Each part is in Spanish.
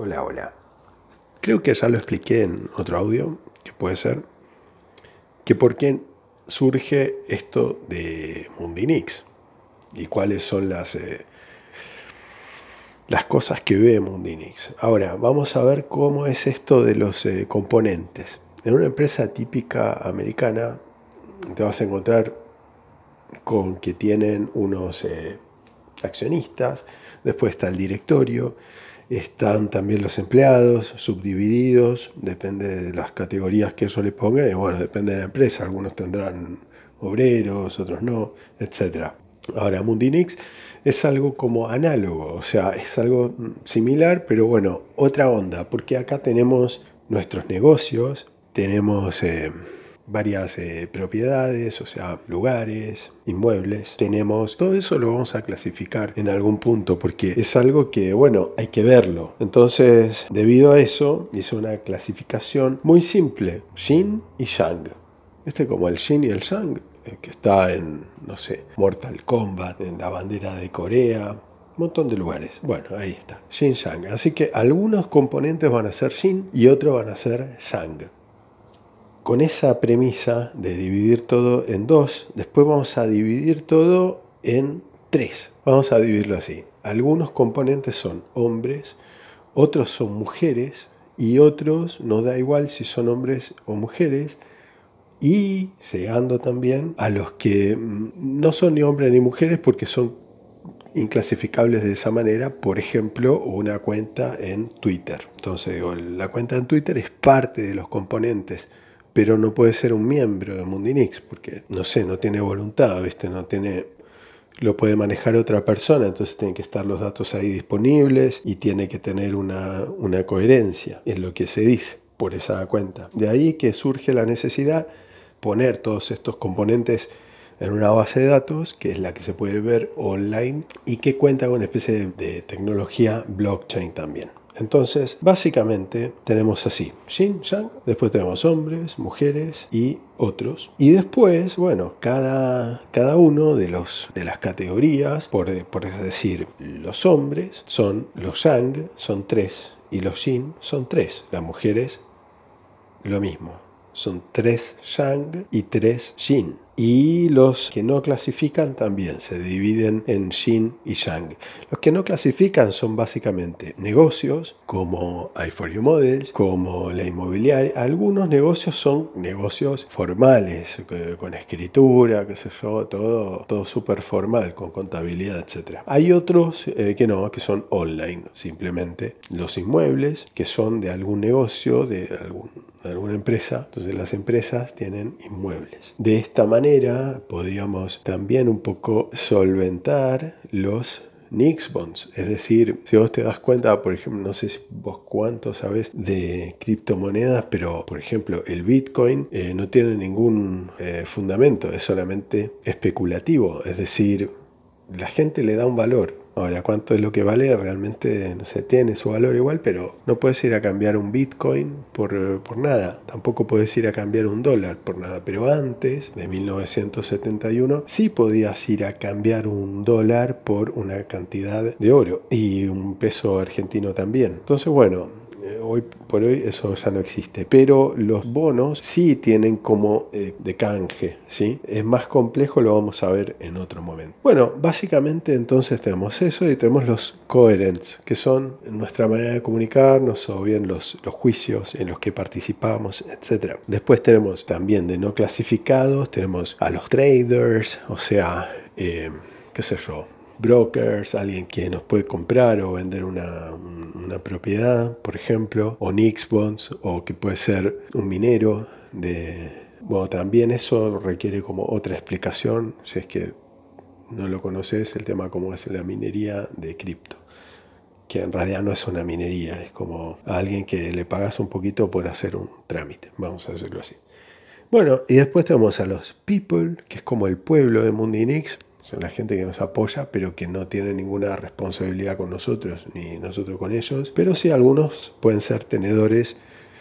Hola, hola. Creo que ya lo expliqué en otro audio, que puede ser, que por qué surge esto de Mundinix y cuáles son las cosas que ve Mundinix. Ahora, vamos a ver cómo es esto de los componentes. En una empresa típica americana te vas a encontrar con que tienen unos accionistas, después está el directorio, están también los empleados subdivididos, depende de las categorías que eso le ponga, y bueno, depende de la empresa, algunos tendrán obreros, otros no, etc. Ahora, Mundinix es algo como análogo, o sea, es algo similar, pero bueno, otra onda, porque acá tenemos nuestros negocios, tenemos varias propiedades, o sea, lugares, inmuebles. Tenemos, todo eso lo vamos a clasificar en algún punto porque es algo que, bueno, hay que verlo. Entonces, debido a eso, hice una clasificación muy simple, Yin y Yang. Como el Yin y el Yang, que está en, no sé, Mortal Kombat, en la bandera de Corea, un montón de lugares. Bueno, ahí está, Yin Yang. Así que algunos componentes van a ser Yin y otros van a ser Yang. Con esa premisa de dividir todo en dos, después vamos a dividir todo en tres. Vamos a dividirlo así. Algunos componentes son hombres, otros son mujeres y otros nos da igual si son hombres o mujeres. Y llegando también a los que no son ni hombres ni mujeres porque son inclasificables de esa manera, por ejemplo, una cuenta en Twitter. Entonces, la cuenta en Twitter es parte de los componentes, pero no puede ser un miembro de Mundinix, porque, no sé, no tiene voluntad, ¿viste? No tiene, lo puede manejar otra persona, entonces tienen que estar los datos ahí disponibles y tiene que tener una coherencia en lo que se dice por esa cuenta. De ahí que surge la necesidad de poner todos estos componentes en una base de datos, que es la que se puede ver online y que cuenta con una especie de tecnología blockchain también. Entonces, básicamente tenemos así, Yin, Yang, después tenemos hombres, mujeres y otros. Y después, bueno, cada uno de las categorías, por decir, los hombres son los Yang, son 3, y los Yin son 3. Las mujeres, lo mismo. Son 3 Yang y 3 Yin. Y los que no clasifican también se dividen en Yin y Yang. Los que no clasifican son básicamente negocios como i4U Models, como la inmobiliaria. Algunos negocios son negocios formales, con escritura, qué sé yo, todo súper formal, con contabilidad, etc. Hay otros que no, que son online, simplemente. Los inmuebles, que son de algún negocio, de alguna empresa. Entonces las empresas tienen inmuebles. De esta manera podríamos también un poco solventar los Nix bonds, es decir, si vos te das cuenta, por ejemplo, no sé si vos cuánto sabés de criptomonedas, pero por ejemplo el Bitcoin no tiene ningún fundamento, es solamente especulativo, es decir, la gente le da un valor. Ahora, ¿cuánto es lo que vale? Realmente, no sé, tiene su valor igual, pero no puedes ir a cambiar un Bitcoin por nada. Tampoco puedes ir a cambiar un dólar por nada. Pero antes de 1971, sí podías ir a cambiar un dólar por una cantidad de oro y un peso argentino también. Entonces, bueno, hoy por hoy eso ya no existe, pero los bonos sí tienen como de canje, ¿sí? Es más complejo, lo vamos a ver en otro momento. Bueno, básicamente entonces tenemos eso y tenemos los coherents, que son nuestra manera de comunicarnos o bien los juicios en los que participamos, etc. Después tenemos también de no clasificados, tenemos a los traders, o sea, qué sé yo, brokers, alguien que nos puede comprar o vender una propiedad, por ejemplo, o Nix bonds, o que puede ser un minero de... Bueno, también eso requiere como otra explicación, si es que no lo conoces, el tema como es la minería de cripto, que en realidad no es una minería, es como a alguien que le pagas un poquito por hacer un trámite, vamos a decirlo así. Bueno, y después tenemos a los people, que es como el pueblo de Mundinix, son la gente que nos apoya, pero que no tiene ninguna responsabilidad con nosotros, ni nosotros con ellos. Pero sí, algunos pueden ser tenedores,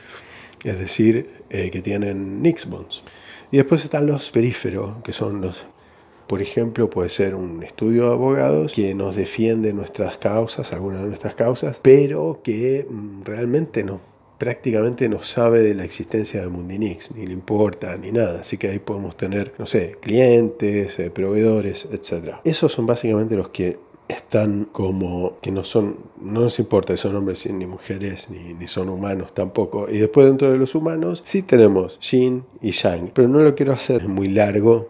es decir, que tienen Nix bonds. Y después están los períferos, que son Por ejemplo, puede ser un estudio de abogados que nos defiende nuestras causas, algunas de nuestras causas, pero que realmente prácticamente no sabe de la existencia de Mundinix, ni le importa, ni nada. Así que ahí podemos tener, no sé, clientes, proveedores, etc. Esos son básicamente los que están como que no nos importa si son hombres ni mujeres, ni son humanos tampoco. Y después dentro de los humanos sí tenemos Yin y Yang, pero no lo quiero hacer muy largo